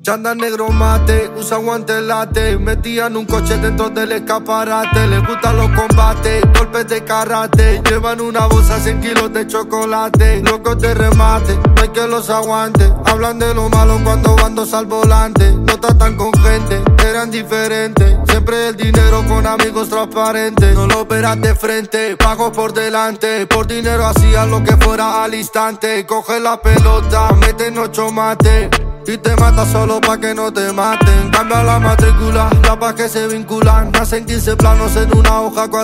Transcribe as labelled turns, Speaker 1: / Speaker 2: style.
Speaker 1: Chanda negro mate, usa guantes late. Metían un coche dentro del escaparate. Les gustan los combates, golpes de karate. Llevan una bolsa 100 kilos de chocolate. Locos de remate, no hay que los aguante. Hablan de lo malo cuando van dos al volante. No tratan con gente, eran diferentes. Siempre el dinero con amigos transparentes. No lo verás de frente, pago por delante. Por dinero hacían lo que fuera al instante. Coge la pelota, meten 8 mates. Y te mata solo pa' que no te maten. Cambia la matrícula, la pa' que se vinculan. Nacen 15 planos en una hoja cuadrada.